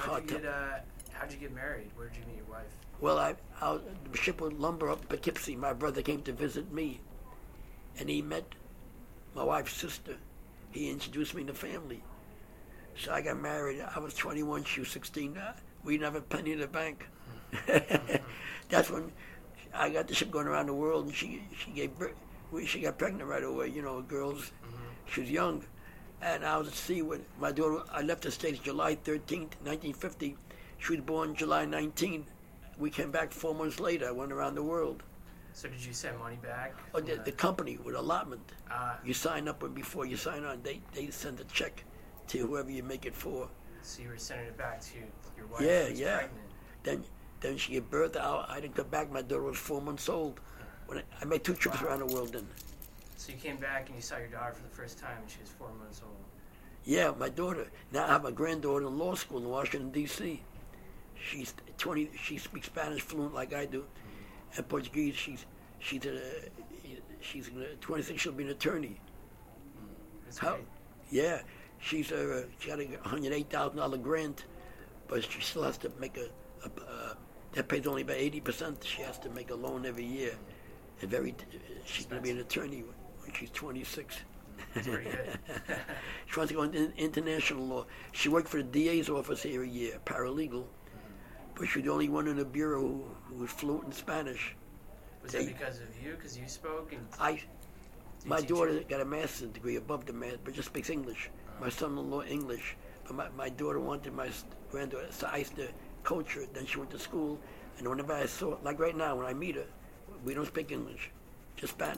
How'd you get married? Where did you meet your wife? Well, I was ship with lumber up in Poughkeepsie. My brother came to visit me, and he met my wife's sister. He introduced me to family. So I got married. I was 21, she was 16. We didn't have a penny in the bank. That's when I got the ship going around the world, and she gave birth. She got pregnant right away. You know, girls. She was young, and I was at sea with my daughter. I left the States July 13th, 1950. She was born July 19th. We came back 4 months later. I went around the world. So did you send money back? Oh, the company with allotment. You sign up, and before you sign on, they send a check to whoever you make it for. So you were sending it back to your wife? Yeah. Then she gave birth. I didn't come back. My daughter was 4 months old. When I made 2 trips around the world then. So you came back and you saw your daughter for the first time, and she was 4 months old. Yeah, my daughter. Now I have a granddaughter in law school in Washington, D.C. She's 20. She speaks Spanish fluent like I do, and Portuguese. She's 26. She'll be an attorney. That's great. Yeah, she got a $108,000 grant, but she still has to make that pays only about 80%. She has to make a loan every year. She's going to be an attorney when she's 26. That's pretty good. She wants to go into international law. She worked for the DA's office here a year, paralegal. But she's the only one in the bureau who was fluent in Spanish. Was that because of you? Because you spoke? My daughter got a master's degree above the math, but just speaks English. My son-in-law English. But my daughter wanted my granddaughter, so I used to coach her. Then she went to school, and whenever I saw, like right now, when I meet her, we don't speak English, just Spanish.